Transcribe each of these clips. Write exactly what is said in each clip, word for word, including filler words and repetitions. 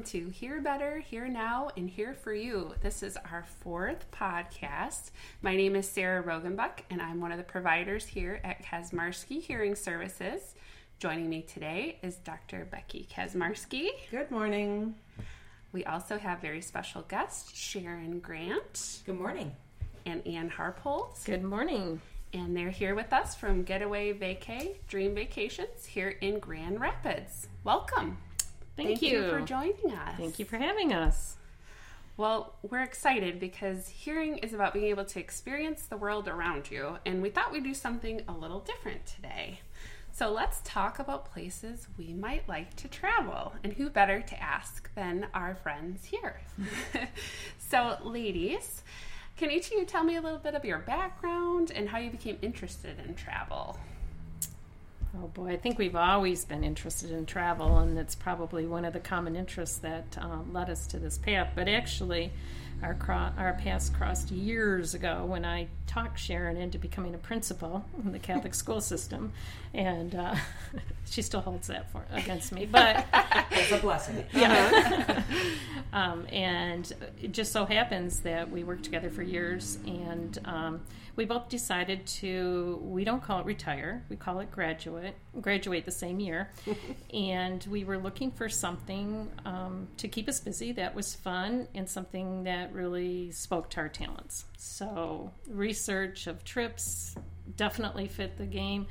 welcome to Hear Better, Hear Now, and Hear For You. This is our fourth podcast. My name is Sarah Rogenbuck, and I'm one of the providers here at Kaczmarski Hearing Services. Joining me today is Doctor Becky Kaczmarski. Good morning. We also have very special guest, Sharon Grant. Good morning. And Ann Harpolz. Good morning. And they're here with us from Getaway Vacay Dream Vacations here in Grand Rapids. Welcome. Thank, Thank you. you for joining us. Thank you for having us. Well, we're excited because hearing is about being able to experience the world around you, and we thought we'd do something a little different today. So let's talk about places we might like to travel, and who better to ask than our friends here. So, ladies, can each of you tell me a little bit of your background and how you became interested in travel? Oh boy, I think we've always been interested in travel, and it's probably one of the common interests that um, led us to this path. But actually, our cro- our paths crossed years ago when I talked Sharon into becoming a principal in the Catholic school system, and uh, she still holds that for against me. But it's a blessing. Yeah. um, and it just so happens that we worked together for years, and um, we both decided to, we don't call it retire, we call it graduate, graduate the same year. And we were looking for something um, to keep us busy that was fun and something that really spoke to our talents. So research of trips definitely fit the game.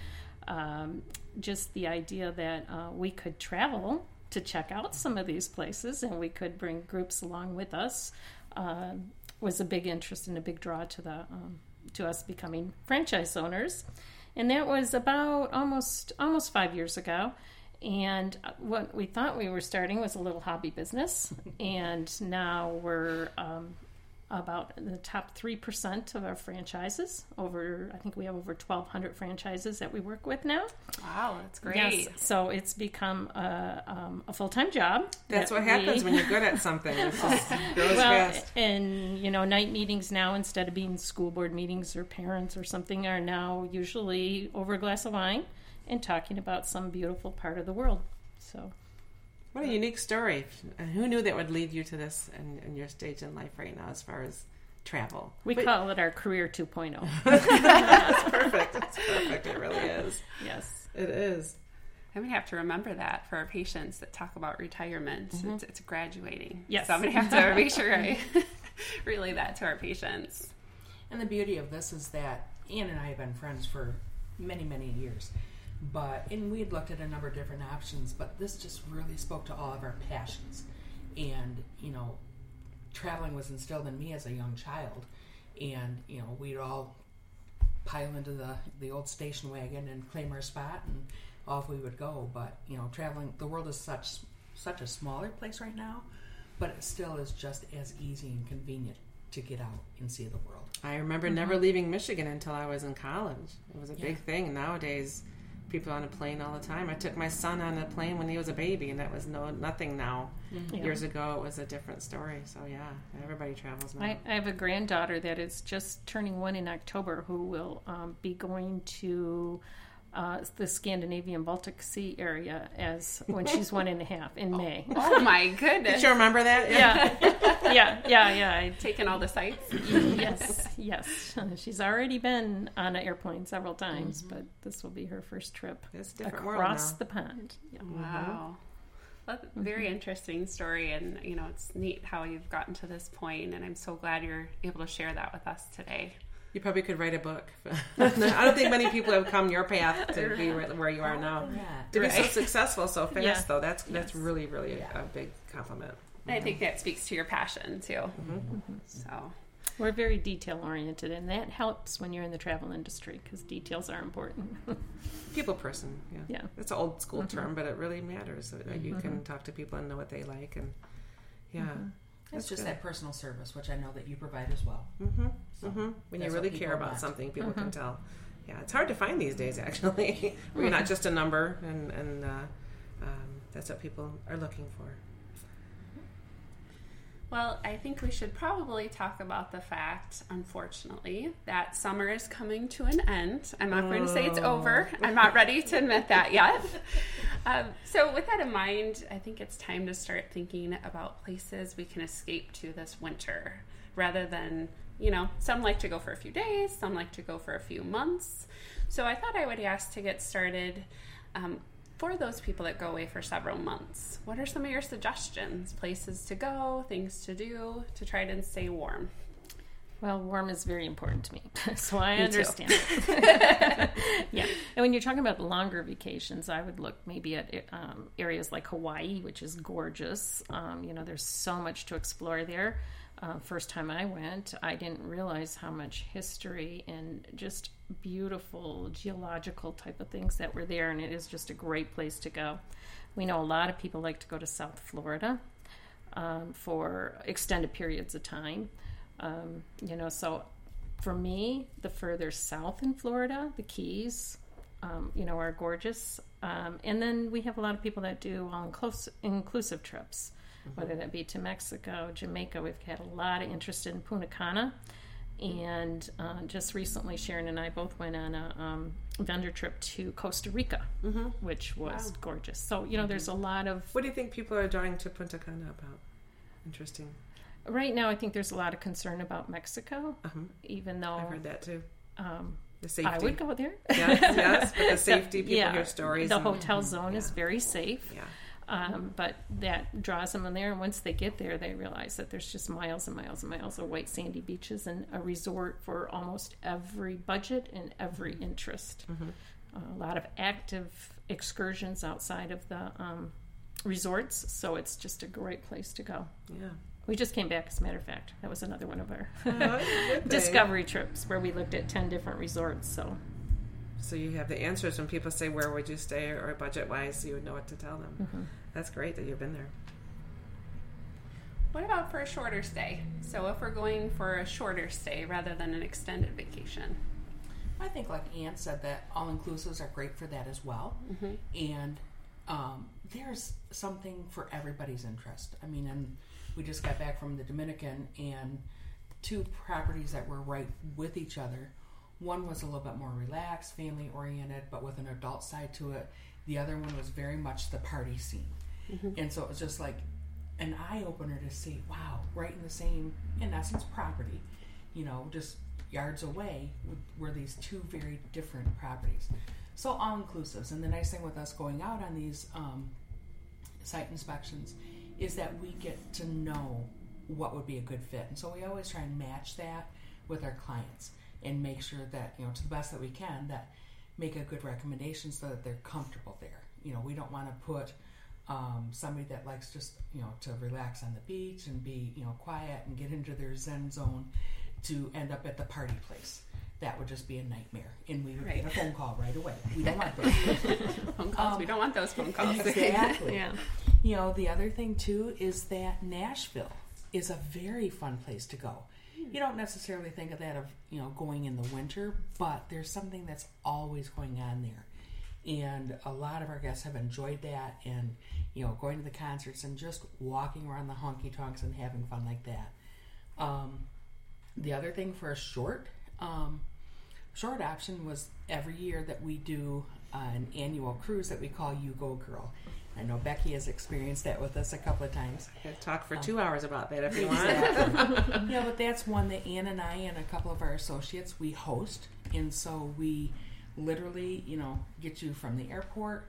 Um, just the idea that uh, we could travel to check out some of these places and we could bring groups along with us uh, was a big interest and a big draw to the um, to us becoming franchise owners. And that was about almost almost five years ago. And what we thought we were starting was a little hobby business. And now we're um, about the top three percent of our franchises. Over, I think we have over twelve hundred franchises that we work with now. Wow, that's great. Yes, so it's become a, um, a full-time job. That's that what happens we, when you're good at something. It just grows well, fast. and, you know, night meetings now, instead of being school board meetings or parents or something, are now usually over a glass of wine and talking about some beautiful part of the world. So, what a unique story. And who knew that would lead you to this in, in your stage in life right now as far as travel? we But- call it our career two point oh. That's perfect. That's perfect. It really is. Yes. It is. I'm going to have to remember that for our patients that talk about retirement. Mm-hmm. It's, it's graduating. Yes. So I'm going to have to make sure I relay that to our patients. And the beauty of this is that Ann and I have been friends for many, many years. But, and we had looked at a number of different options, but this just really spoke to all of our passions. And, you know, traveling was instilled in me as a young child. And, you know, we'd all pile into the, the old station wagon and claim our spot, and off we would go. But, you know, traveling, the world is such such a smaller place right now, but it still is just as easy and convenient to get out and see the world. I remember mm-hmm. never leaving Michigan until I was in college. It was a Yeah. big thing. And nowadays, people on a plane all the time. I took my son on a plane when he was a baby, and that was no nothing now. Mm-hmm. Years ago, it was a different story. So, yeah, everybody travels now. I, I have a granddaughter that is just turning one in October who will um, be going to uh, the Scandinavian Baltic Sea area as when she's one and a half in May. Oh my goodness. Did you remember that? Yeah, yeah, yeah, yeah. I, Taking all the sites. yes, yes. She's already been on an airplane several times, mm-hmm. but this will be her first trip It's a different across world now. the pond. Yeah. Wow. That's a very interesting story, and you know, it's neat how you've gotten to this point, and I'm so glad you're able to share that with us today. You probably could write a book. I don't think many people have come your path to be where where you are now. Yeah. To be so Right. successful so fast, Yeah. though, that's that's Yes. really, really Yeah. a, a big compliment. And I think that speaks to your passion too. Mm-hmm. So, We're very detail oriented, and that helps when you're in the travel industry because details are important. People person, yeah. Yeah. It's an old school Mm-hmm. term, but it really matters. So that you can talk to people and know what they like, and yeah, Mm-hmm. It's That's just good. that personal service, which I know that you provide as well. Mm-hmm. So Mm-hmm. When you that's really what care people about want. something, people Mm-hmm. can tell. Yeah, it's hard to find these days, actually, where you're not just a number, and and uh, um, that's what people are looking for. well, I think we should probably talk about the fact, unfortunately, that summer is coming to an end. I'm not going to say it's over. I'm not ready to admit that yet. Um, so with that in mind, I think it's time to start thinking about places we can escape to this winter rather than, you know, some like to go for a few days, some like to go for a few months. So I thought I would ask to get started um, for those people that go away for several months. What are some of your suggestions? Places to go, things to do to try to stay warm? Well, warm is very important to me, so I Me understand it. Yeah, and when you're talking about longer vacations, I would look maybe at um, areas like Hawaii, which is gorgeous. Um, you know, there's so much to explore there. Uh, first time I went, I didn't realize how much history and just beautiful geological type of things that were there, and it is just a great place to go. We know a lot of people like to go to South Florida um, for extended periods of time. Um, you know, so for me, the further south in Florida, the Keys, um, you know, are gorgeous. Um, and then we have a lot of people that do all-inclusive trips, mm-hmm. whether that be to Mexico, Jamaica. We've had a lot of interest in Punta Cana. And uh, just recently, Sharon and I both went on a um, vendor trip to Costa Rica, mm-hmm. which was wow. gorgeous. So, you know, mm-hmm. there's a lot of... What do you think people are drawing to Punta Cana about? Interesting. Right now, I think there's a lot of concern about Mexico, uh-huh. even though... I've heard that too. Um, the safety. I would go there. Yes, yes, but the safety, people yeah, hear stories. The and, hotel zone yeah. is very safe, yeah. um, but that draws them in there, and once they get there, they realize that there's just miles and miles and miles of white sandy beaches and a resort for almost every budget and every interest. Mm-hmm. Uh, a lot of active excursions outside of the um, resorts, so it's just a great place to go. Yeah. We just came back, as a matter of fact. That was another one of our oh, discovery trips where we looked at ten different resorts. So so you have the answers when people say, where would you stay or budget-wise, so you would know what to tell them. Mm-hmm. That's great that you've been there. What about for a shorter stay? So if we're going for a shorter stay rather than an extended vacation? I think, like Ann said, that all-inclusives are great for that as well. Mm-hmm. And um, there's something for everybody's interest. I mean, and we just got back from the Dominican, and two properties that were right with each other. One was a little bit more relaxed, family-oriented, but with an adult side to it. The other one was very much the party scene. Mm-hmm. And so it was just like an eye-opener to see, wow, right in the same, in essence, property, you know, just yards away were these two very different properties. So all-inclusives. And the nice thing with us going out on these um, site inspections is that we get to know what would be a good fit. And so we always try and match that with our clients and make sure that, you know, to the best that we can, that make a good recommendation so that they're comfortable there. You know, we don't want to put um, somebody that likes just, you know, to relax on the beach and be, you know, quiet and get into their zen zone to end up at the party place. That would just be a nightmare. And we would right. get a phone call right away. We don't want those. phone calls. Um, we don't want those phone calls. Exactly. Yeah. You know, the other thing, too, is that Nashville is a very fun place to go. You don't necessarily think of that of, you know, going in the winter, but there's something that's always going on there. And a lot of our guests have enjoyed that and, you know, going to the concerts and just walking around the honky-tonks and having fun like that. Um, the other thing for a short, um, short option was every year that we do uh, an annual cruise that we call You Go Girl. I know Becky has experienced that with us a couple of times. I could talk for two um, hours about that if you want. Exactly. Yeah, but that's one that Ann and I and a couple of our associates, we host. And so we literally, you know, get you from the airport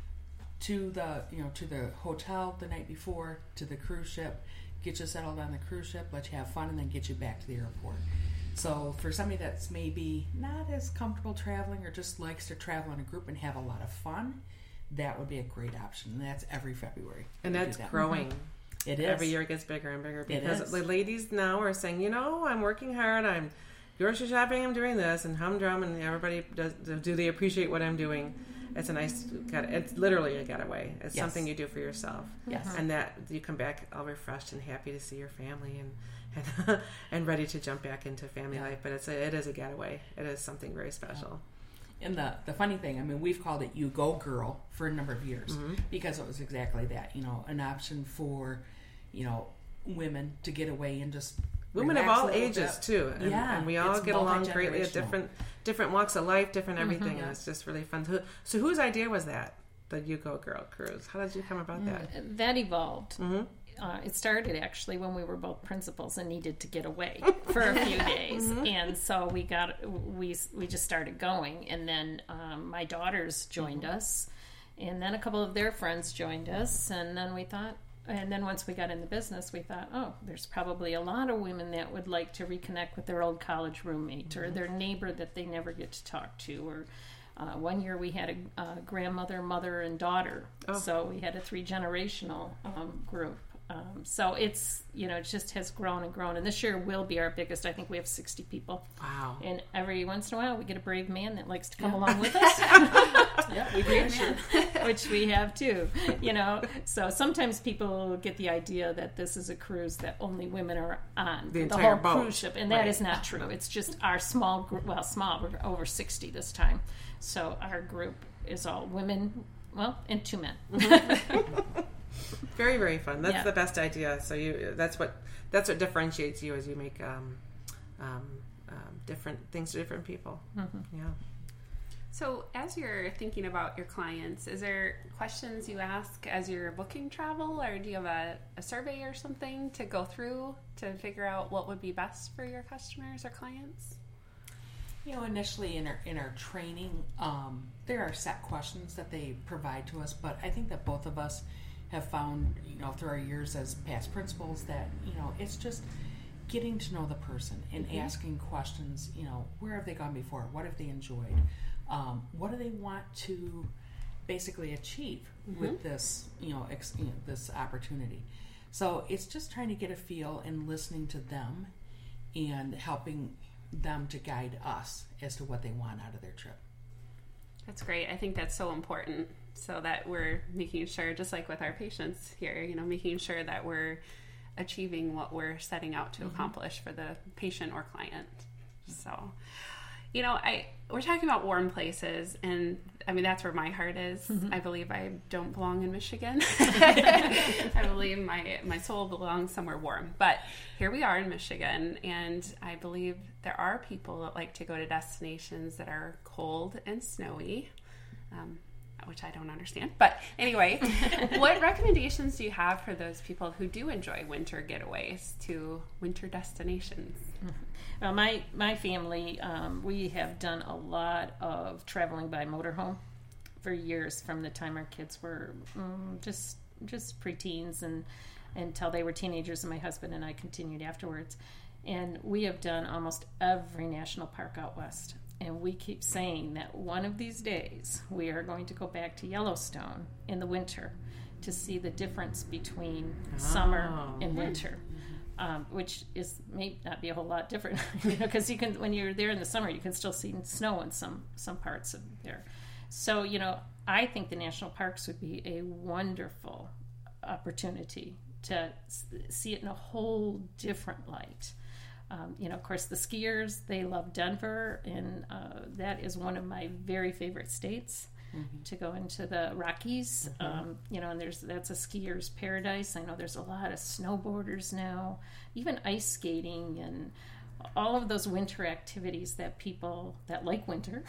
to the, you know, to the hotel the night before, to the cruise ship, get you settled on the cruise ship, let you have fun, and then get you back to the airport. So for somebody that's maybe not as comfortable traveling or just likes to travel in a group and have a lot of fun, that would be a great option. And that's every February. And that's that. growing. Mm-hmm. It is. Every year it gets bigger and bigger because the ladies now are saying, you know, I'm working hard, I'm grocery shopping, I'm doing this, and humdrum, and everybody does. Do they appreciate what I'm doing? It's a nice, it's literally a getaway. It's yes. something you do for yourself. Yes. And that you come back all refreshed and happy to see your family and and, and ready to jump back into family yeah. life. But it's a, it is a getaway. It is something very special. Yeah. And the, the funny thing, I mean, we've called it You Go Girl for a number of years mm-hmm. because it was exactly that, you know, an option for, you know, women to get away and just women of all ages bit. too, and, yeah, and we all get along greatly at different different walks of life, different everything, mm-hmm, yeah. and it's just really fun. So, so whose idea was that? the You Go Girl cruise? How did you come about that? That evolved. Mm-hmm. Uh, it started actually when we were both principals and needed to get away for a few days, mm-hmm. and so we got we we just started going, and then um, my daughters joined mm-hmm. us, and then a couple of their friends joined us, and then we thought, and then once we got in the business, we thought, oh, there's probably a lot of women that would like to reconnect with their old college roommate mm-hmm. or their neighbor that they never get to talk to, or. Uh, one year we had a, a grandmother, mother, and daughter, oh. so we had a three-generational um, group. Um, so it's, you know, it just has grown and grown. And this year will be our biggest. I think we have sixty people. Wow. And every once in a while we get a brave man that likes to come yeah. along with us. Yeah, we do. Sure. Which we have too, you know. So sometimes people get the idea that this is a cruise that only women are on. The, the entire whole boat. Cruise ship. And that right. is not true. It's just our small group. Well, small. We're over sixty this time. So our group is all women, well, and two men. Mm-hmm. Very, very fun. That's yeah. the best idea. So you, that's what that's what differentiates you as you make um, um, um, different things to different people. Mm-hmm. Yeah. So as you're thinking about your clients, is there questions you ask as you're booking travel, or do you have a, a survey or something to go through to figure out what would be best for your customers or clients? You know, initially in our in our training, um, there are set questions that they provide to us, but I think that both of us have found, you know, through our years as past principals that, you know, it's just getting to know the person and mm-hmm. asking questions, you know, where have they gone before? What have they enjoyed? Um, what do they want to basically achieve mm-hmm. with this, you know, ex, you know, this opportunity? So it's just trying to get a feel and listening to them and helping them to guide us as to what they want out of their trip. That's great. I think that's so important, so that we're making sure, just like with our patients here, you know, making sure that we're achieving what we're setting out to mm-hmm. accomplish for the patient or client. So, you know, I we're talking about warm places, and I mean, that's where my heart is. Mm-hmm. I believe I don't belong in Michigan. I believe my my soul belongs somewhere warm. But here we are in Michigan, and I believe there are people that like to go to destinations that are cold and snowy, um, which I don't understand. But anyway, what recommendations do you have for those people who do enjoy winter getaways to winter destinations? Well, my, my family, um, we have done a lot of traveling by motorhome for years, from the time our kids were um, just just preteens and until they were teenagers, and my husband and I continued afterwards. And we have done almost every national park out west. And we keep saying that one of these days we are going to go back to Yellowstone in the winter to see the difference between oh. summer and winter. Um, which is may not be a whole lot different, you know, because you can, when you're there in the summer, you can still see snow in some some parts of there. So, you know, I think the national parks would be a wonderful opportunity to see it in a whole different light. Um, you know, of course, the skiers, they love Denver, and uh, that is one of my very favorite states. Mm-hmm. To go into the Rockies, mm-hmm. um, you know, and there's that's a skier's paradise. I know there's a lot of snowboarders now, even ice skating, and all of those winter activities that people that like winter,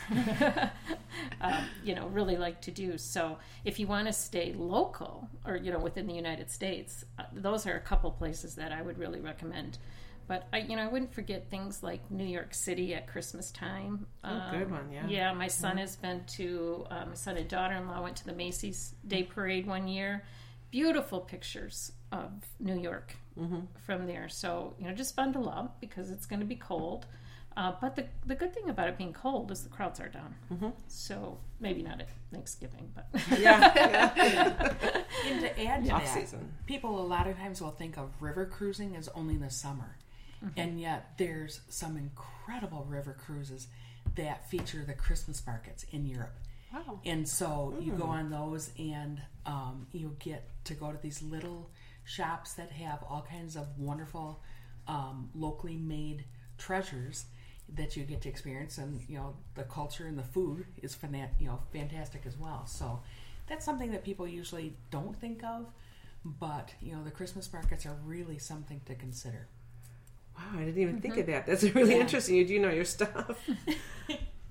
um, you know, really like to do. So if you want to stay local, or you know, within the United States, uh, those are a couple places that I would really recommend. But I, you know, I wouldn't forget things like New York City at Christmas time. Oh, um, good one, yeah. Yeah, my son mm-hmm. has been to. Uh, my son and daughter-in-law went to the Macy's Day Parade one year. Beautiful pictures of New York mm-hmm. from there. So you know, just bundle up because it's going to be cold. Uh, but the the good thing about it being cold is the crowds are down. Mm-hmm. So maybe not at Thanksgiving, but yeah. yeah, yeah. And to add to Off that, season. People a lot of times will think of river cruising as only in the summer. Mm-hmm. And yet there's some incredible river cruises that feature the Christmas markets in Europe. Wow. And so mm. you go on those, and um, you get to go to these little shops that have all kinds of wonderful um, locally made treasures that you get to experience. And, you know, the culture and the food is fana- you know, fantastic as well. So that's something that people usually don't think of. But, you know, the Christmas markets are really something to consider. Wow, I didn't even mm-hmm. think of that. That's really yeah. interesting. You do know your stuff.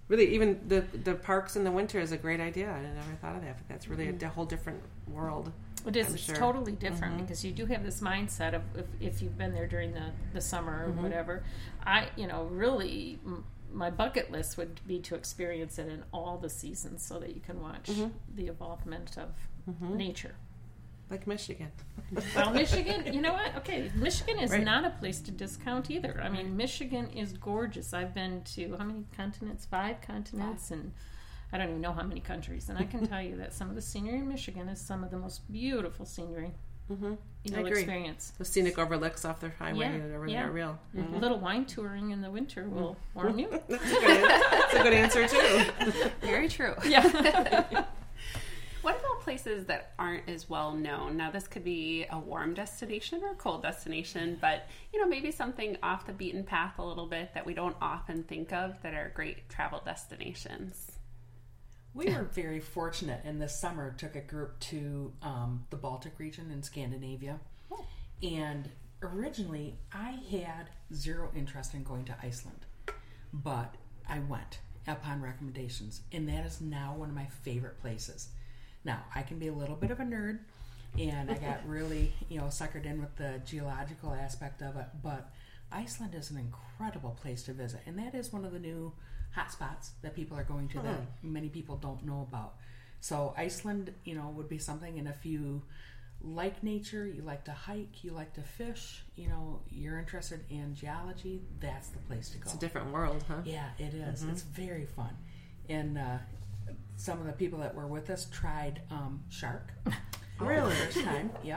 Really, even the the parks in the winter is a great idea. I never thought of that, but that's really mm-hmm. a whole different world. It is. I'm It's sure. totally different mm-hmm. because you do have this mindset of if, if you've been there during the, the summer or mm-hmm. whatever. I, you know, really, m- my bucket list would be to experience it in all the seasons so that you can watch mm-hmm. the evolvement of mm-hmm. nature. Like Michigan. Well, Michigan, you know what? Okay, Michigan is right. not a place to discount either. I mean, Michigan is gorgeous. I've been to how many continents? Five continents, Five. and I don't even know how many countries. And I can tell you that some of the scenery in Michigan is some of the most beautiful scenery mm-hmm. you'll I agree. experience. The scenic overlooks off the highway Yeah, and everything yeah. are real. Mm-hmm. A little wine touring in the winter will warm you. That's, a good, that's a good answer, too. Very true. Yeah. What about places that aren't as well known? Now, this could be a warm destination or a cold destination, but, you know, maybe something off the beaten path a little bit that we don't often think of that are great travel destinations. We were very fortunate, and this summer took a group to um, the Baltic region in Scandinavia. Oh. And originally, I had zero interest in going to Iceland, but I went upon recommendations, and that is now one of my favorite places. Now, I can be a little bit of a nerd, and I got really, you know, suckered in with the geological aspect of it, but Iceland is an incredible place to visit, and that is one of the new hot spots that people are going to that many people don't know about. So Iceland, you know, would be something, and if you like nature, you like to hike, you like to fish, you know, you're interested in geology, that's the place to go. It's a different world, huh? Yeah, it is. Mm-hmm. It's very fun. And uh, some of the people that were with us tried um, shark. Really? For the first time, yep.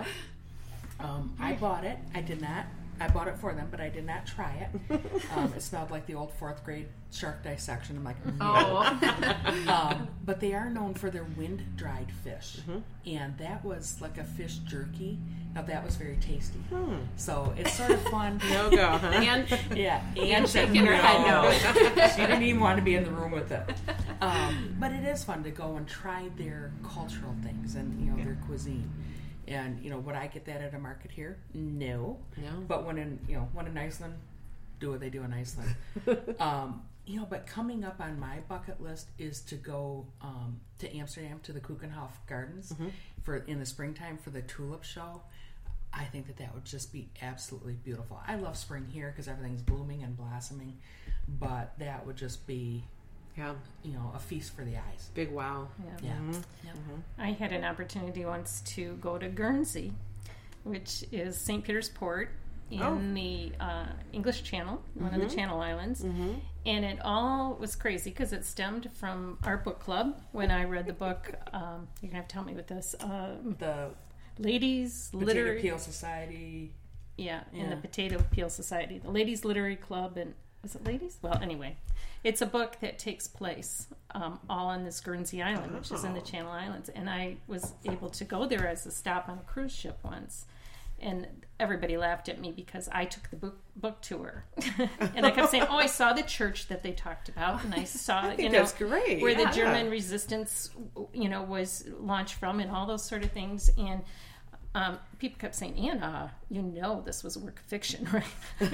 Um, I bought it. I did not. I bought it for them, but I did not try it. Um, it smelled like the old fourth grade shark dissection. I'm like, no. Oh. um, but they are known for their wind-dried fish, mm-hmm. and that was like a fish jerky. Now that was very tasty. Hmm. So it's sort of fun. No go, huh? And yeah, and shaking her head no. She didn't even want to be in the room with it. Um, but it is fun to go and try their cultural things and you know yeah. their cuisine. And you know, would I get that at a market here? No. No. But when in you know when in Iceland, do what they do in Iceland. um, you know, but coming up on my bucket list is to go um, to Amsterdam to the Keukenhof Gardens mm-hmm. for in the springtime for the tulip show. I think that that would just be absolutely beautiful. I love spring here because everything's blooming and blossoming, but that would just be, yeah, you know, a feast for the eyes. Big wow. Yeah. Yeah. Mm-hmm. yeah. Mm-hmm. I had an opportunity once to go to Guernsey, which is Saint Peter's Port in oh. the uh, English Channel, one mm-hmm. of the Channel Islands. Mm-hmm. And it all was crazy because it stemmed from our book club when I read the book. Um, you're going to have to tell me with this. Um, the Ladies Potato Literary Peel Society. Yeah, yeah, and the Potato Peel Society. The Ladies Literary Club. And was it Ladies? Well, anyway. It's a book that takes place um, all on this Guernsey Island, which is in the Channel Islands. And I was able to go there as a stop on a cruise ship once. And everybody laughed at me because I took the book book tour. And I kept saying, oh, I saw the church that they talked about. And I saw, I think you know, that's great. where yeah. the German resistance, you know, was launched from and all those sort of things. And um, people kept saying, Anna, you know this was a work of fiction, right?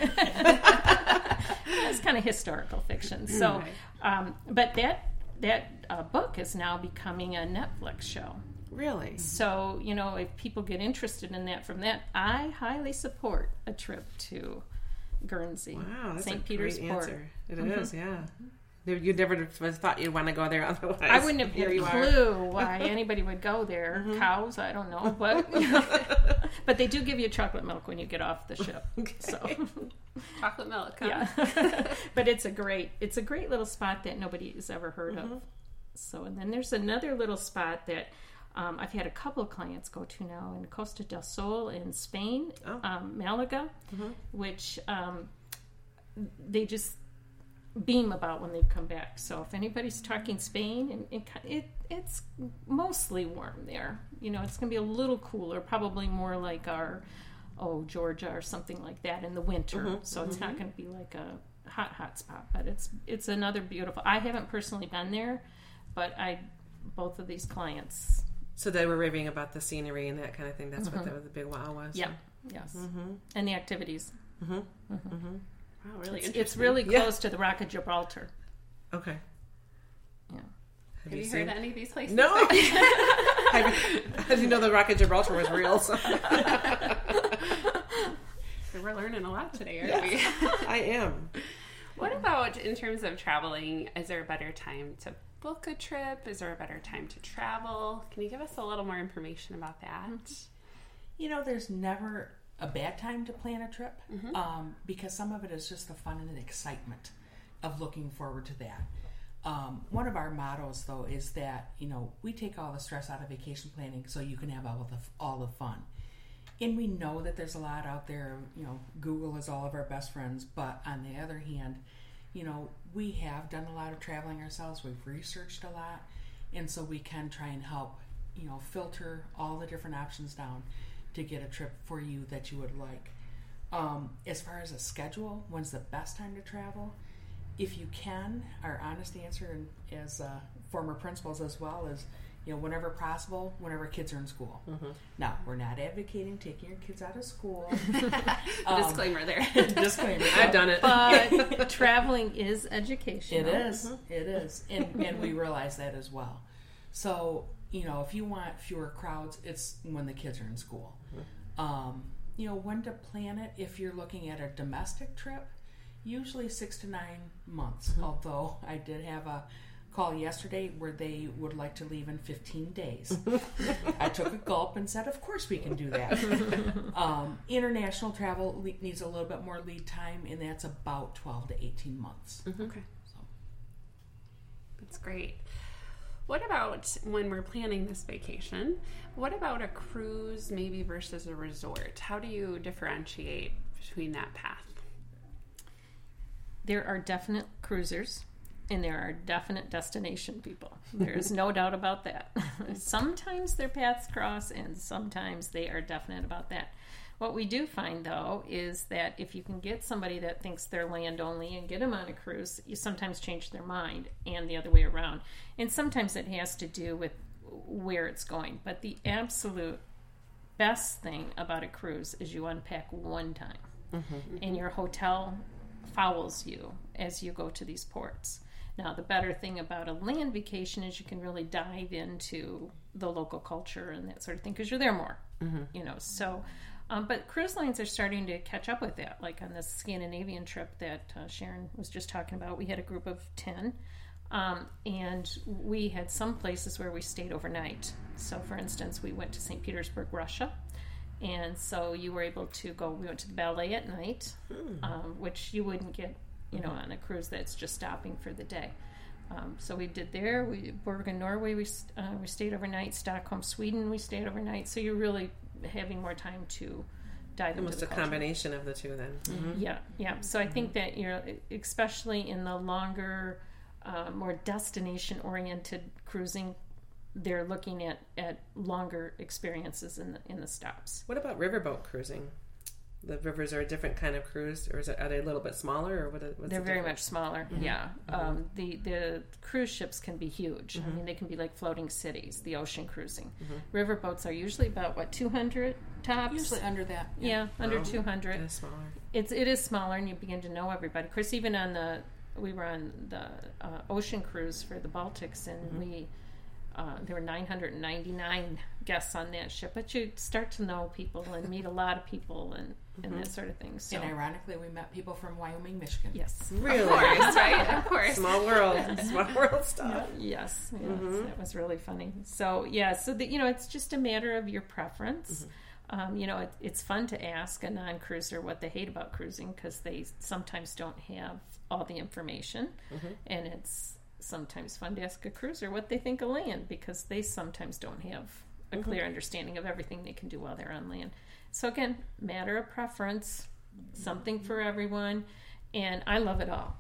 It's kind of historical fiction. So, um, but that, that uh, book is now becoming a Netflix show. Really? So, you know, if people get interested in that from that, I highly support a trip to Guernsey. Wow, that's Saint a Peter's great Port. answer. It mm-hmm. is, yeah. You never thought you'd want to go there otherwise. I wouldn't have Here a you clue are. why anybody would go there. Mm-hmm. Cows, I don't know, but but they do give you chocolate milk when you get off the ship. Okay. So chocolate milk, huh? Yeah. But it's a great it's a great little spot that nobody has ever heard mm-hmm. of. So, and then there's another little spot that um, I've had a couple of clients go to now in Costa del Sol in Spain, oh. um, Malaga, mm-hmm. which um, they just beam about when they've come back. So if anybody's talking Spain, and it, it it's mostly warm there. You know, it's going to be a little cooler, probably more like our, oh, Georgia or something like that in the winter. Mm-hmm. So it's mm-hmm. not going to be like a hot, hot spot, but it's it's another beautiful. I haven't personally been there, but I both of these clients. So they were raving about the scenery and that kind of thing. That's mm-hmm. what the, the big wow was. Yeah. Yes. Mm-hmm. And the activities. Mm-hmm. Mm-hmm. Wow, really it's, interesting. it's really close yeah. to the Rock of Gibraltar. Okay. Have, Have you, you heard of any of these places? No. I didn't know the Rock of Gibraltar was real. So. We're learning a lot today, aren't yes, we? I am. What about in terms of traveling? Is there a better time to book a trip? Is there a better time to travel? Can you give us a little more information about that? You know, there's never a bad time to plan a trip mm-hmm. um, because some of it is just the fun and the excitement of looking forward to that. Um, one of our mottos, though, is that, you know, we take all the stress out of vacation planning so you can have all the all the fun. And we know that there's a lot out there, you know, Google is all of our best friends, but on the other hand, you know, we have done a lot of traveling ourselves, we've researched a lot, and so we can try and help, you know, filter all the different options down to get a trip for you that you would like. Um, as far as a schedule, when's the best time to travel? If you can, our honest answer, and as uh, former principals as well, is, you know, whenever possible, whenever kids are in school. Mm-hmm. Now, we're not advocating taking your kids out of school. um, disclaimer there. disclaimer. I've done it. But traveling is educational. It is. Mm-hmm. It is. And, and we realize that as well. So, you know, if you want fewer crowds, it's when the kids are in school. Mm-hmm. Um, you know, when to plan it if you're looking at a domestic trip, usually six to nine months. Mm-hmm. Although I did have a call yesterday where they would like to leave in fifteen days. I took a gulp and said, of course we can do that. um, international travel le- needs a little bit more lead time, and that's about twelve to eighteen months. Mm-hmm. Okay. So. That's great. What about when we're planning this vacation? What about a cruise maybe versus a resort? How do you differentiate between that path? There are definite cruisers. And there are definite destination people. There is no doubt about that. Sometimes their paths cross, and sometimes they are definite about that. What we do find, though, is that if you can get somebody that thinks they're land only and get them on a cruise, you sometimes change their mind, and the other way around. And sometimes it has to do with where it's going. But the absolute best thing about a cruise is you unpack one time, mm-hmm. and your hotel follows you as you go to these ports. Now, the better thing about a land vacation is you can really dive into the local culture and that sort of thing because you're there more, mm-hmm. you know. So, um, but cruise lines are starting to catch up with that. Like on this Scandinavian trip that uh, Sharon was just talking about, we had a group of ten, um, and we had some places where we stayed overnight. So, for instance, we went to Saint Petersburg, Russia, and so you were able to go. We went to the ballet at night, mm. um, which you wouldn't get, you know, on a cruise that's just stopping for the day. Um, so we did there. We Bergen, Norway, we uh, we stayed overnight. Stockholm, Sweden, we stayed overnight. So you're really having more time to dive Almost into the a culture. Combination of the two then. Mm-hmm. Yeah, yeah. So I think that, you're, especially in the longer, uh, more destination-oriented cruising, they're looking at, at longer experiences in the, in the stops. What about riverboat cruising? The rivers are a different kind of cruise, or is it, are they a little bit smaller, or what? What's They're the very difference? much smaller. Mm-hmm. Yeah, mm-hmm. Um, the the cruise ships can be huge. Mm-hmm. I mean, they can be like floating cities. The ocean cruising, mm-hmm. riverboats are usually about what two hundred tops. Usually under that. Yeah, yeah under oh, two hundred. It is smaller. It's it is smaller, and you begin to know everybody. Of course, even on the we were on the uh, ocean cruise for the Baltics, and mm-hmm. we. Uh, there were nine hundred ninety-nine guests on that ship, but you start to know people and meet a lot of people and, and mm-hmm. that sort of thing. So. And ironically, we met people from Wyoming, Michigan. Yes. Really? Of course, right? Of course. Small world. Small world stuff. Yes. yes mm-hmm. That was really funny. So, yeah, so, the, you know, it's just a matter of your preference. Mm-hmm. Um, you know, it, it's fun to ask a non-cruiser what they hate about cruising because they sometimes don't have all the information, mm-hmm. and it's sometimes fun to ask a cruiser what they think of land because they sometimes don't have a mm-hmm. clear understanding of everything they can do while they're on land. So again, matter of preference, something for everyone, and I love it all.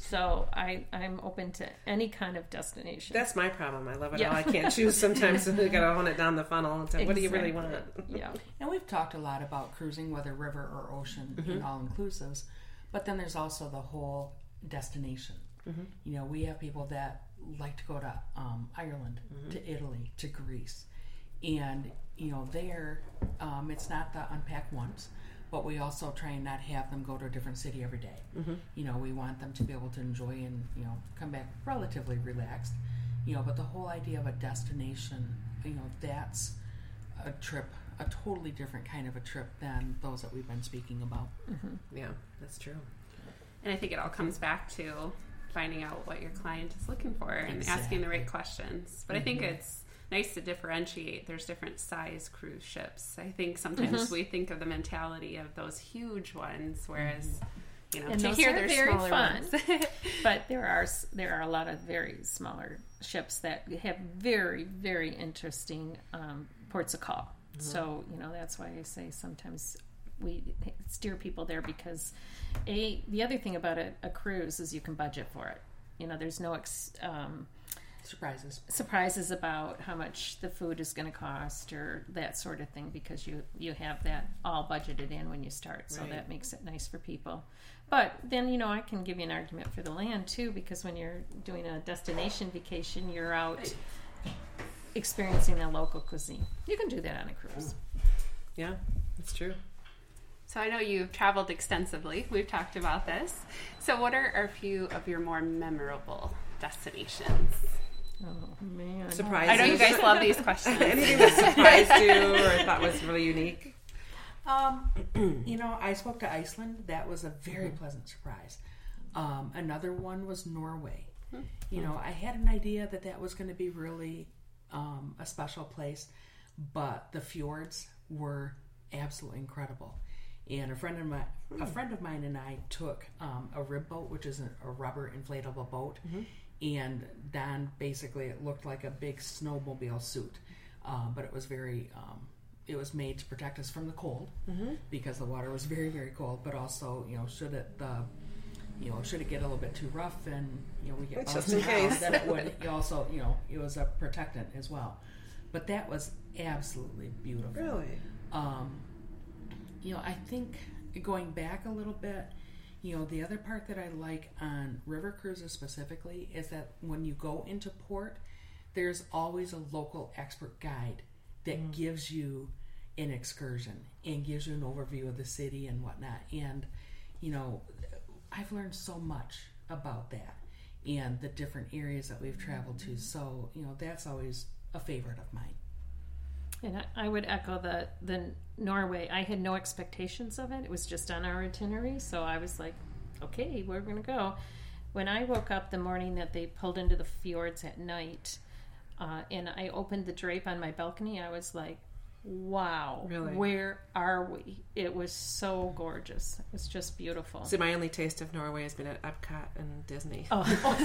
So I, I'm open to any kind of destination. That's my problem. I love it yeah. all. I can't choose sometimes. So we got to hone it down the funnel and say, what exactly. do you really want? Yeah. And we've talked a lot about cruising, whether river or ocean, mm-hmm. in all-inclusives, but then there's also the whole destination. Mm-hmm. You know, we have people that like to go to um, Ireland, mm-hmm. to Italy, to Greece. And, you know, there, um, it's not the unpack once, but we also try and not have them go to a different city every day. Mm-hmm. You know, we want them to be able to enjoy and, you know, come back relatively relaxed. you know, but the whole idea of a destination, you know, that's a trip, a totally different kind of a trip than those that we've been speaking about. Mm-hmm. Yeah, that's true. And I think it all comes back to finding out what your client is looking for and Exactly. asking the right questions. But Mm-hmm. I think it's nice to differentiate. There's different size cruise ships. I think sometimes mm-hmm. we think of the mentality of those huge ones, whereas mm-hmm. you know, and to those hear are they're very smaller fun. ones. But there are there are a lot of very smaller ships that have very very interesting um, ports of call. Mm-hmm. So you know that's why I say sometimes we steer people there because a the other thing about a, a cruise is you can budget for it. You know, there's no ex, um, surprises surprises about how much the food is going to cost or that sort of thing because you you have that all budgeted in when you start. So right. that makes it nice for people. But then, you know, I can give you an argument for the land too, because when you're doing a destination vacation, you're out experiencing the local cuisine. You can do that on a cruise. Yeah, that's true. So I know you've traveled extensively. We've talked about this. So what are a few of your more memorable destinations? Oh, man. Surprises. I know you guys love these questions. Anything that surprised you or thought was really unique? Um, you know, I spoke to Iceland. That was a very pleasant surprise. Um, another one was Norway. Mm-hmm. You know, I had an idea that that was going to be really um, a special place, but the fjords were absolutely incredible. And a friend of my, a friend of mine and I took um, a rib boat, which is a, a rubber inflatable boat, mm-hmm. and Don basically it looked like a big snowmobile suit, um, but it was very. Um, It was made to protect us from the cold mm-hmm. because the water was very, very cold. But also, you know, should it, uh, you know, should it get a little bit too rough and you know we get just in case, then it would. You also, you know, it was a protectant as well. But that was absolutely beautiful. Really, um, you know, I think going back a little bit, you know, the other part that I like on river cruises specifically is that when you go into port, there's always a local expert guide that mm. gives you an excursion and gives you an overview of the city and whatnot. And, you know, I've learned so much about that and the different areas that we've traveled to. So, you know, that's always a favorite of mine. And I, I would echo the, the Norway. I had no expectations of it. It was just on our itinerary. So I was like, okay, we're going to go. When I woke up the morning that they pulled into the fjords at night, Uh, and I opened the drape on my balcony, I was like, wow, really? Where are we? It was so gorgeous. It's just beautiful. See, my only taste of Norway has been at Epcot and Disney. Oh.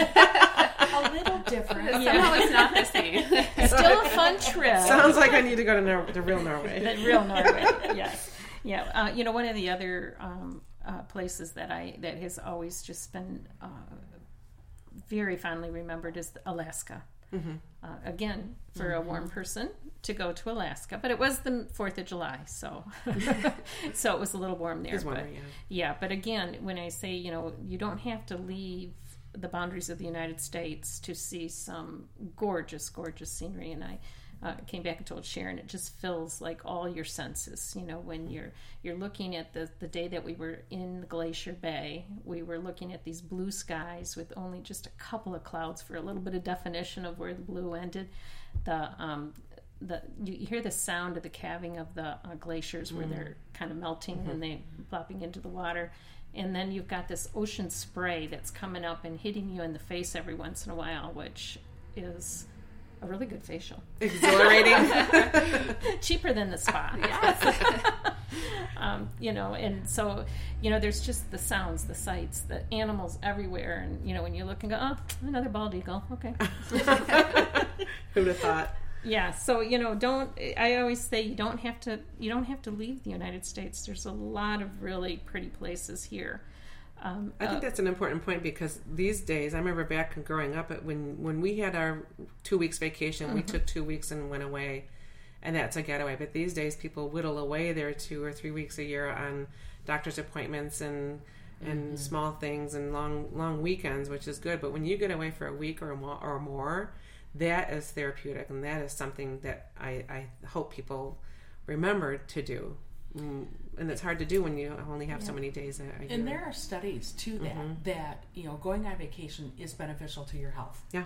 A little different. Yeah. Somehow it's not the same. Still a fun trip. Sounds like I need to go to Nor- the real Norway. The real Norway, yes. Yeah, uh, you know, one of the other um, uh, places that I that has always just been uh, very fondly remembered is Alaska. Mm-hmm. Uh, again, for mm-hmm. a warm person to go to Alaska, but it was the Fourth of July, so so it was a little warm there. Warmer, but, yeah. yeah, but again, when I say you know you don't have to leave the boundaries of the United States to see some gorgeous, gorgeous scenery, and I uh, came back and told Sharon it just fills like all your senses. You know, when you're you're looking at the the day that we were in Glacier Bay, we were looking at these blue skies with only just a couple of clouds for a little bit of definition of where the blue ended. The um, the you hear the sound of the calving of the uh, glaciers where mm. they're kind of melting mm-hmm. and they plopping into the water. And then you've got this ocean spray that's coming up and hitting you in the face every once in a while, which is a really good facial. Exhilarating. Cheaper than the spa. Yes. um, you know, and so, you know, there's just the sounds, the sights, the animals everywhere. And, you know, when you look and go, oh, another bald eagle. Okay. Who'd have thought? Yeah, so you know, don't. I always say you don't have to. You don't have to leave the United States. There's a lot of really pretty places here. Um, I think uh, that's an important point because these days, I remember back growing up, when when we had our two weeks vacation, mm-hmm. we took two weeks and went away, and that's a getaway. But these days, people whittle away their two or three weeks a year on doctor's appointments and and mm-hmm. small things and long long weekends, which is good. But when you get away for a week or more, or more that is therapeutic, and that is something that I, I hope people remember to do. Mm, and it's hard to do when you only have yeah. so many days a year. And there are studies, too, that, mm-hmm. that, you know, going on vacation is beneficial to your health. Yeah.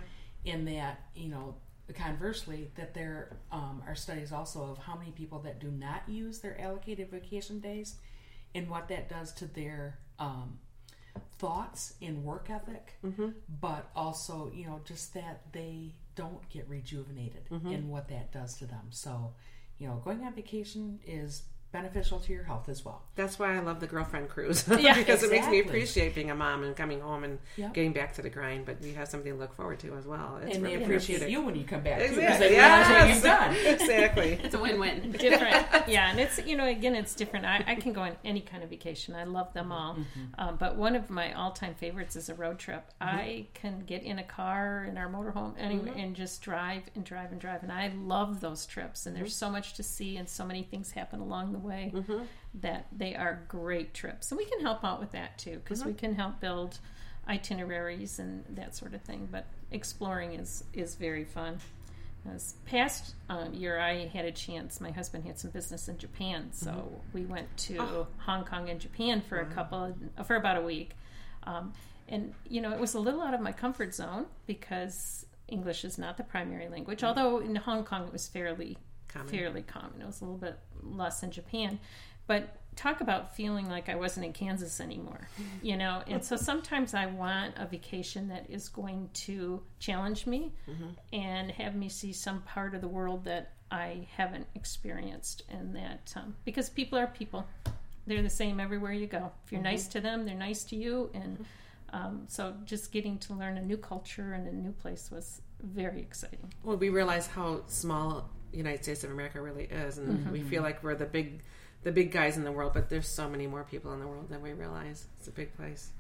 in that, you know, conversely, that there um, are studies also of how many people that do not use their allocated vacation days and what that does to their um, thoughts and work ethic, mm-hmm. but also, you know, just that they don't get rejuvenated mm-hmm. and what that does to them. So, you know, going on vacation is beneficial to your health as well. That's why I love the girlfriend cruise. Yeah, because exactly. it makes me appreciate being a mom and coming home and yep. getting back to the grind. But you have something to look forward to as well. It's and really they appreciate it. you when you come back Exactly. too, because they realize what you've done. Exactly. It's a win-win. Different, yeah, and it's, you know, again, it's different. I, I can go on any kind of vacation. I love them all, mm-hmm. um, but one of my all-time favorites is a road trip. Mm-hmm. I can get in a car in our motorhome and, mm-hmm. and just drive and drive and drive, and I love those trips. And mm-hmm. there's so much to see, and so many things happen along the way. Mm-hmm. that they are great trips. And we can help out with that too, because mm-hmm. we can help build itineraries and that sort of thing. But exploring is, is very fun. This past um, year, I had a chance. My husband had some business in Japan, so mm-hmm. we went to oh. Hong Kong and Japan for wow. a couple of, for about a week. Um, and, you know, it was a little out of my comfort zone because English is not the primary language, mm-hmm. although in Hong Kong it was fairly common. fairly common. It was a little bit less in Japan. But talk about feeling like I wasn't in Kansas anymore, you know? And so sometimes I want a vacation that is going to challenge me mm-hmm. and have me see some part of the world that I haven't experienced. And that, um, because people are people. They're the same everywhere you go. If you're mm-hmm. nice to them, they're nice to you. And um, so just getting to learn a new culture and a new place was very exciting. Well, we realize how small the United States of America really is. And mm-hmm. we feel like we're the big... the big guys in the world, but there's so many more people in the world than we realize. It's a big place.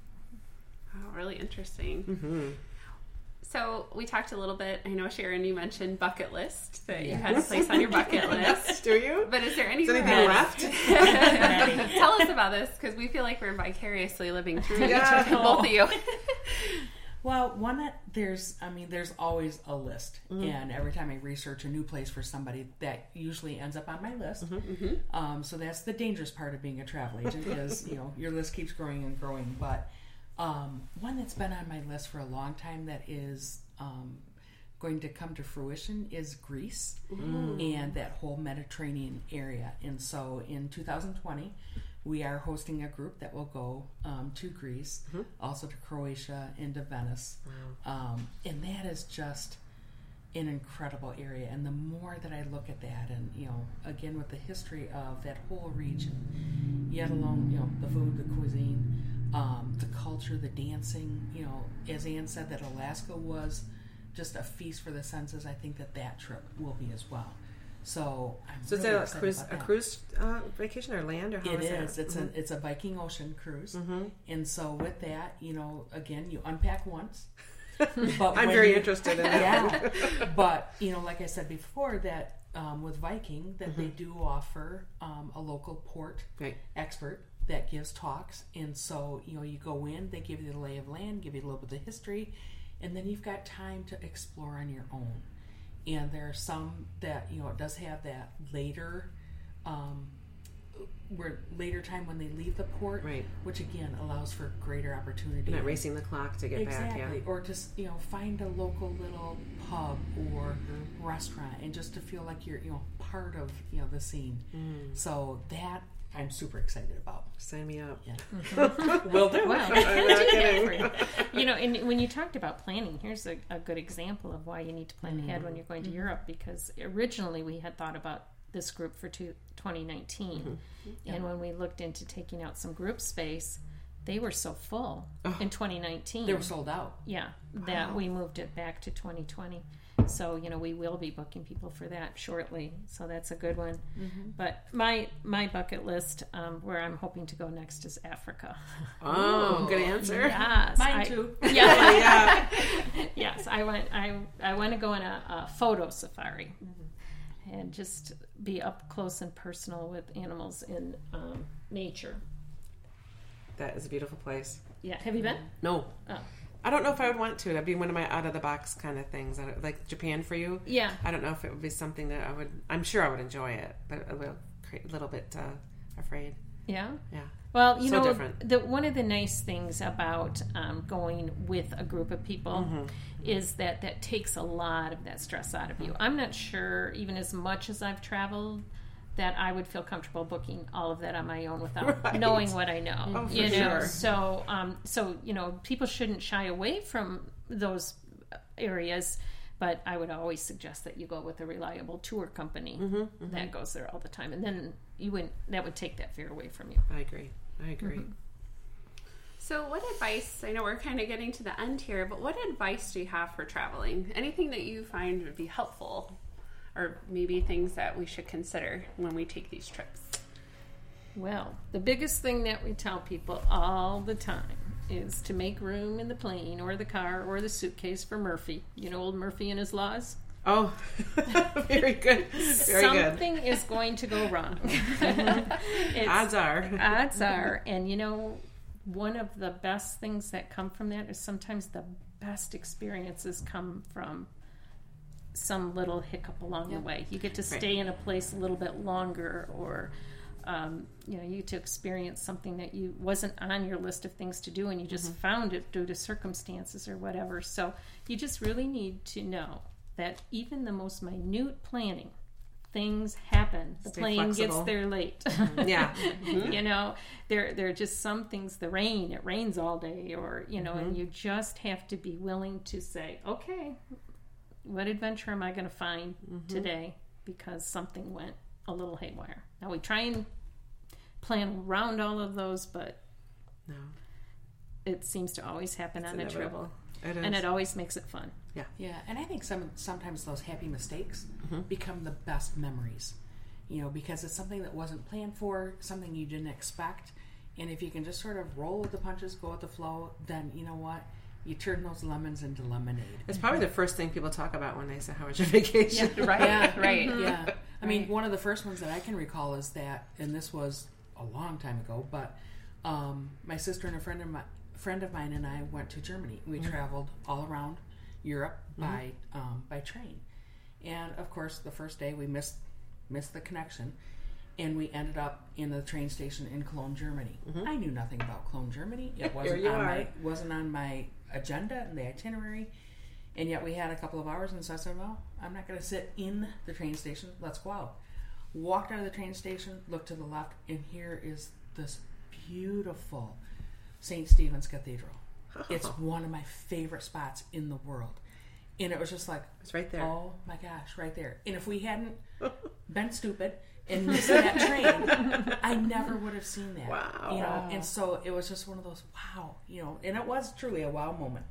Oh, really interesting. Mm-hmm. So we talked a little bit, I know, Sharon, you mentioned bucket list, that yes. you had a place on your bucket list. Do you? But is there anything anywhere left? Tell us about this, because we feel like we're vicariously living through yeah. each of both of you. Well, one that there's, I mean, there's always a list. Mm-hmm. And every time I research a new place for somebody, that usually ends up on my list. Mm-hmm, mm-hmm. Um, so that's the dangerous part of being a travel agent is, you know, your list keeps growing and growing. But um, one that's been on my list for a long time that is um, going to come to fruition is Greece mm. and that whole Mediterranean area. And so in two thousand twenty, we are hosting a group that will go um, to Greece, mm-hmm. also to Croatia and to Venice. Wow. Um, and that is just an incredible area. And the more that I look at that, and, you know, again, with the history of that whole region, yet alone, you know, the food, the cuisine, um, the culture, the dancing, you know, as Ann said, that Alaska was just a feast for the senses. I think that that trip will be as well. So, I'm so really is that a cruise, a cruise uh, vacation or land, or how it is, is? that? It's mm-hmm. a it's a Viking Ocean cruise, mm-hmm. and so with that, you know, again, you unpack once. But I'm very you, interested in that. Yeah, but you know, like I said before, that um, with Viking, that mm-hmm. they do offer um, a local port right. expert that gives talks, and so you know, you go in, they give you the lay of land, give you a little bit of history, and then you've got time to explore on your own. And there are some that, you know, it does have that later, um, where later time when they leave the port, right. which again allows for greater opportunity. You're not racing the clock to get exactly. back, yeah. Or just, you know, find a local little pub or mm-hmm. restaurant, and just to feel like you're, you know, part of, you know, the scene. Mm. So that I'm super excited about. Sign me up. Yeah. Mm-hmm. Will do. Well, I can do that for you. You know, and when you talked about planning, here's a, a good example of why you need to plan mm-hmm. ahead when you're going to mm-hmm. Europe, because originally we had thought about this group for two, twenty nineteen, mm-hmm. yeah. and when we looked into taking out some group space, they were so full oh. in twenty nineteen. They were sold out. Yeah, wow. that we moved it back to twenty twenty. So, you know, we will be booking people for that shortly. So that's a good one. Mm-hmm. But my my bucket list, um, where I'm hoping to go next, is Africa. Oh, good answer. Yes, Mine I, too. Yeah, yeah. Yes, I want I I want to go on a, a photo safari mm-hmm. and just be up close and personal with animals in um, nature. That is a beautiful place. Yeah, have you been? No. Oh. I don't know if I would want to. That'd be one of my out of the box kind of things. I don't, like Japan for you. Yeah. I don't know if it would be something that I would. I'm sure I would enjoy it, but a little, a little bit uh, afraid. Yeah. Yeah. Well, you So know, different. the, one of the nice things about um, going with a group of people Mm-hmm. is that that takes a lot of that stress out of you. I'm not sure, even as much as I've traveled, that I would feel comfortable booking all of that on my own without Right. knowing what I know. Oh, for you know, sure. so um, so you know, people shouldn't shy away from those areas. But I would always suggest that you go with a reliable tour company Mm-hmm, mm-hmm. that goes there all the time, and then you wouldn't. That would take that fear away from you. I agree. I agree. Mm-hmm. So what advice, I know we're kind of getting to the end here, but what advice do you have for traveling? Anything that you find would be helpful, or maybe things that we should consider when we take these trips? Well, the biggest thing that we tell people all the time is to make room in the plane or the car or the suitcase for Murphy. You know old Murphy and his laws? Oh, very good. Very Something is going to go wrong. good. Odds are. Odds are. And you know, one of the best things that come from that is sometimes the best experiences come from some little hiccup along the way. You get to stay in a place a little bit longer, or um, you know, you get to experience something that you wasn't on your list of things to do, and you just Mm-hmm. found it due to circumstances or whatever. So you just really need to know that even the most minute planning, things happen. The Stay plane flexible. gets there late. Yeah. You know, there there are just some things. The rain, it rains all day, or you know, Mm-hmm. and you just have to be willing to say, okay, what adventure am I going to find Mm-hmm. today? Because something went a little haywire. Now we try and plan around all of those, but No. it seems to always happen It's on a trip, inevitable. It is. and it always makes it fun. Yeah, and I think some sometimes those happy mistakes Mm-hmm. become the best memories. You know, because it's something that wasn't planned for, something you didn't expect, and if you can just sort of roll with the punches, go with the flow, then you know what? You turn those lemons into lemonade. It's probably the first thing people talk about when they say how was your vacation. Right, Yeah. right. Yeah. I mean, one of the first ones that I can recall is that, and this was a long time ago, but um, my sister and a friend of my friend of mine and I went to Germany. We Mm-hmm. traveled all around Europe by um, by train, and of course, the first day we missed missed the connection, and we ended up in the train station in Cologne, Germany. I knew nothing about Cologne, Germany. It wasn't Mm-hmm. you on are. my wasn't on my agenda and the itinerary. And yet we had a couple of hours, and so I said, well, I'm not going to sit in the train station. Let's go out. Walked out of the train station, looked to the left, and here is this beautiful Saint Stephen's Cathedral. It's one of my favorite spots in the world. And it was just like, It's right there. oh my gosh, right there. And if we hadn't been stupid and missed that train, I never would have seen that. Wow. You know, and so it was just one of those wow, you know, and it was truly a wow moment.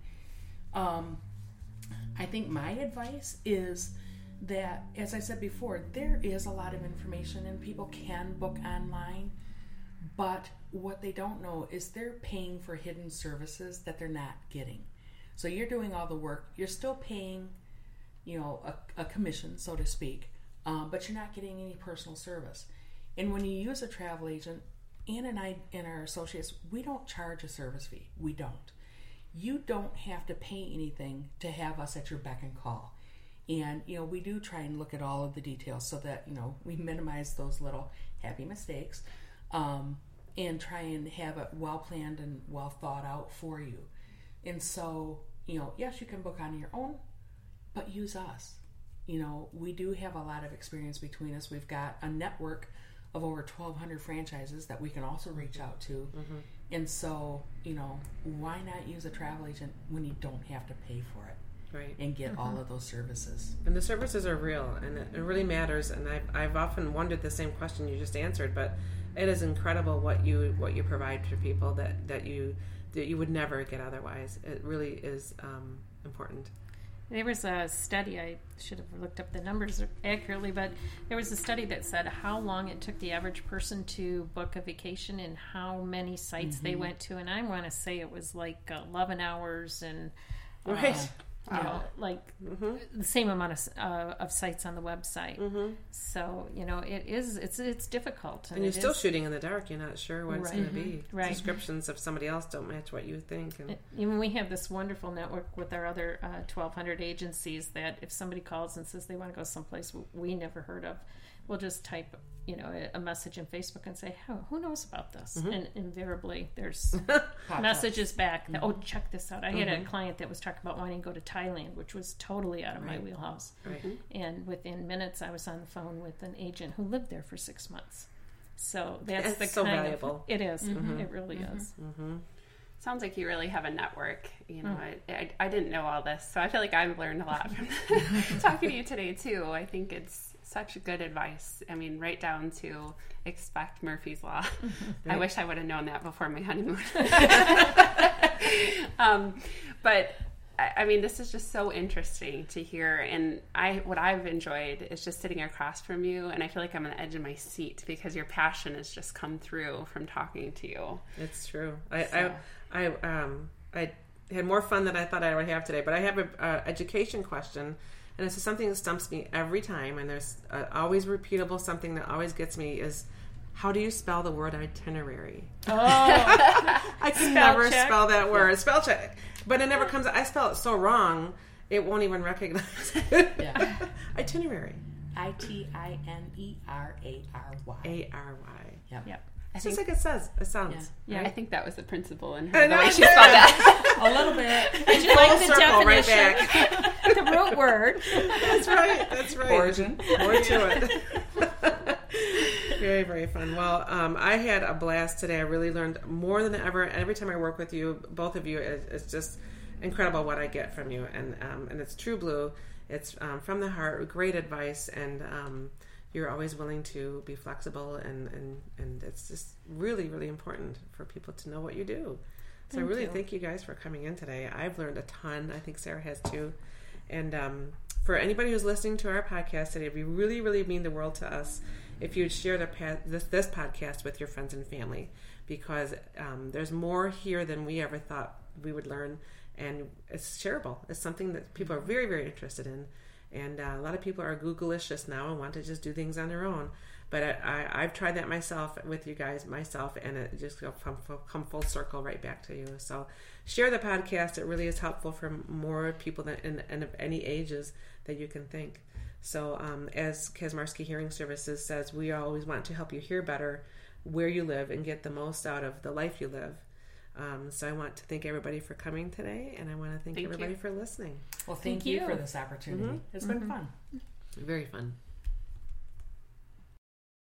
Um, I think my advice is that, as I said before, there is a lot of information and people can book online, but what they don't know is they're paying for hidden services that they're not getting. So you're doing all the work, you're still paying, you know, a, a commission, so to speak, um, but you're not getting any personal service. And when you use a travel agent, Ann and I and our associates, we don't charge a service fee. We don't. You don't have to pay anything to have us at your beck and call. And, you know, we do try and look at all of the details so that, you know, we minimize those little happy mistakes, um, and try and have it well planned and well thought out for you. And so, you know, yes, you can book on your own, but use us. You know, we do have a lot of experience between us. We've got a network of over twelve hundred franchises that we can also reach out to. Mm-hmm. And so, you know, why not use a travel agent when you don't have to pay for it? Right. And get mm-hmm. all of those services. And the services are real, and it, it really matters. And I've, I've often wondered the same question you just answered, but it is incredible what you what you provide for people that, that you that you would never get otherwise. It really is um, important. There was a study, I should have looked up the numbers accurately, but there was a study that said how long it took the average person to book a vacation and how many sites mm-hmm. they went to. And I want to say it was like eleven hours and uh, right. you know, like mm-hmm. the same amount of uh, of sites on the website. Mm-hmm. So, you know, it is, it's it's difficult. And, and you're still is, shooting in the dark. You're not sure what right. it's going to be. Right. Descriptions of somebody else don't match what you think. And even we have this wonderful network with our other uh, twelve hundred agencies that if somebody calls and says they want to go someplace we never heard of, we'll just type, you know, a, a message in Facebook and say, oh, who knows about this? Mm-hmm. And invariably there's messages back that, mm-hmm. oh, check this out. I had mm-hmm. a client that was talking about wanting to go to Thailand, which was totally out of right. my wheelhouse. Right. And within minutes, I was on the phone with an agent who lived there for six months. So that's it's the so kind valuable. Of, it is. Mm-hmm. It really mm-hmm. is. Mm-hmm. Sounds like you really have a network. You know, Mm. I, I, I didn't know all this, so I feel like I've learned a lot from talking to you today, too. I think it's such good advice. I mean, right down to expect Murphy's Law. Mm-hmm. I wish I would have known that before my honeymoon. um, but, I, I mean, this is just so interesting to hear. And I, what I've enjoyed is just sitting across from you, and I feel like I'm on the edge of my seat because your passion has just come through from talking to you. It's true. I, So. I, I, um, I had more fun than I thought I would have today, but I have an uh, education question. And it's something that stumps me every time, and there's uh, always repeatable, something that always gets me is, how do you spell the word itinerary? Oh. I can Spell never check. spell that word. Yeah. Spell check. But it never comes, I spell it so wrong, it won't even recognize it. Yeah. Itinerary. I T I N E R A R Y. A R Y. Yep. Yep. It's just like it says. It sounds. Yeah, right? I think that was the principal in I her, the know, way she yeah. spelled that. A little bit. Did you like the Circle right definition? back. The root word. That's right. That's right. Origin. More to it. Very, very fun. Well, um, I had a blast today. I really learned more than ever. Every time I work with you, both of you, it, it's just incredible what I get from you. And um, and it's True Blue. It's um, from the heart. Great advice. And um, you're always willing to be flexible. And, and, and it's just really, really important for people to know what you do. So Thank I really you. thank you guys for coming in today. I've learned a ton. I think Sarah has too. And um, for anybody who's listening to our podcast today, we really, really mean the world to us if you'd share the pa- this, this podcast with your friends and family, because um, there's more here than we ever thought we would learn, and it's shareable. It's something that people are very, very interested in, and uh, a lot of people are Google-licious now and want to just do things on their own. But I, I, I've tried that myself with you guys, myself, and it just come, come full circle right back to you. So share the podcast. It really is helpful for more people than, and, and of any ages that you can think. So um, as Kaczmarski Hearing Services says, we always want to help you hear better where you live and get the most out of the life you live. Um, so I want to thank everybody for coming today, and I want to thank, Thank everybody you. for listening. Well, thank, Thank you. you. for this opportunity. Mm-hmm. It's Mm-hmm. been fun. Very fun.